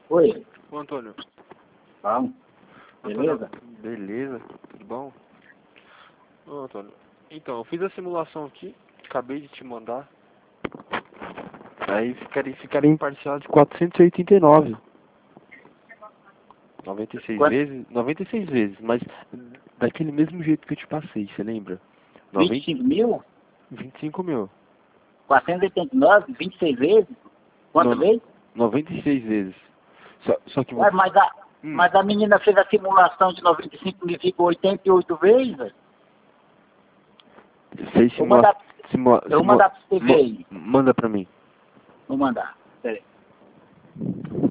Oi, Ô, Antônio. vamos. Beleza? Antônio, beleza, tudo bom? Ô, Antônio, então, eu fiz a simulação aqui, acabei de te mandar. Aí ficaria imparcial de 489. 96 Quanto? vezes, 96 vezes, mas daquele mesmo jeito que eu te passei, você lembra? 25 mil? 25 mil. 489, 26 vezes? Quantas vezes? 96 vezes. Só que Ué, você... mas a menina fez a simulação de 95 mil, ficou 88 vezes, velho. Fez Eu vou mandar pra você ver aí. Manda pra mim. Vou mandar. Pera aí.